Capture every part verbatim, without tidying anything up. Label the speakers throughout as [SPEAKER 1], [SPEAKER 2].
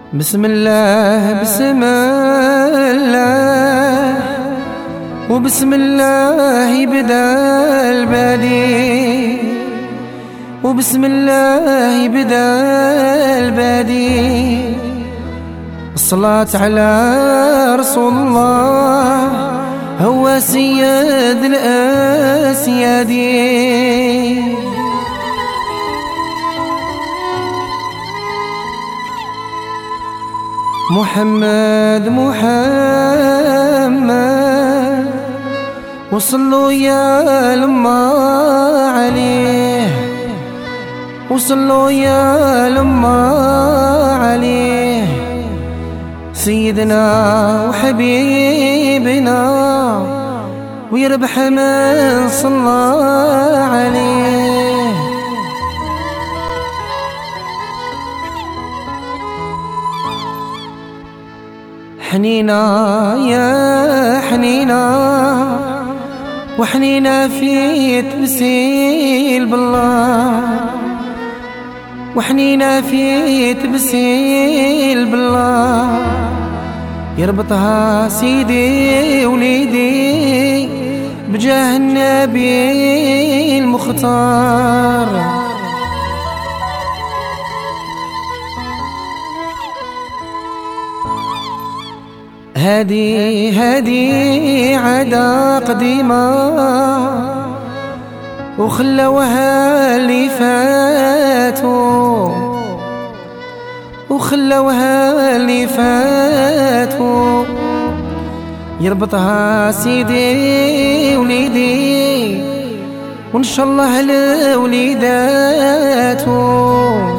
[SPEAKER 1] بسم الله بسم الله وبسم الله يبدا البادي، وبسم الله يبدا البادي. الصلاة على رسول الله هو سيد الأسيادي. محمد محمد وصلوا يا لما عليه، وصلوا يا لما عليه. سيدنا وحبيبنا ويربح من صلى عليه. حنينا يا حنينا وحنينا في تمثيل بالله، وحنينا في تمثيل بالله. يربطها سيدي وليدي بجاه النبي المختار. هادي هادي عدا قديمة وخلوها اللي فاتوا، وخلوها اللي فاتوا. يربطها سيدي وليدي وإن شاء الله لوليداته.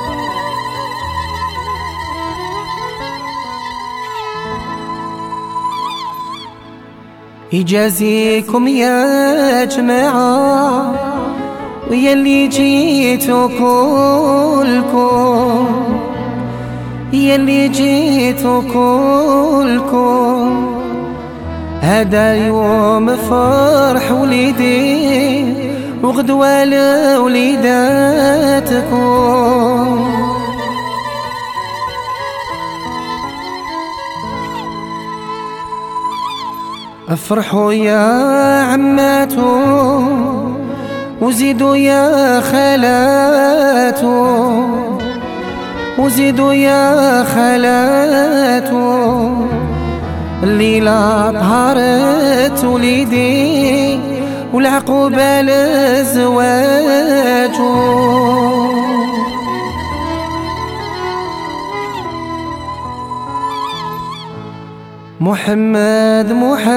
[SPEAKER 1] يجازيكم يا جماعة ويا اللي جيتوا كلكم، يا اللي جيتوا كلكم. هذا يوم فرح وليدي وغدوة لوليداتكم. افرحوا يا عماتو وزيدوا يا خالاتو، وزيدوا يا خالاتو. الليلة طهرت وليدي والعقوبة لزواجو. محمد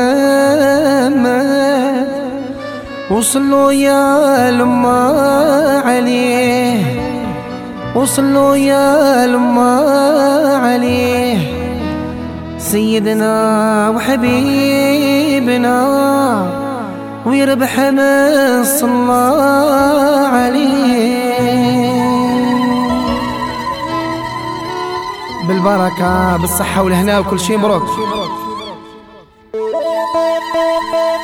[SPEAKER 1] محمد وصلوا يا لما عليه، وصلوا يا لما عليه. سيدنا وحبيبنا ويربح من صلى عليه. بالبركة بالصحة والهنا وكل شيء مبروك.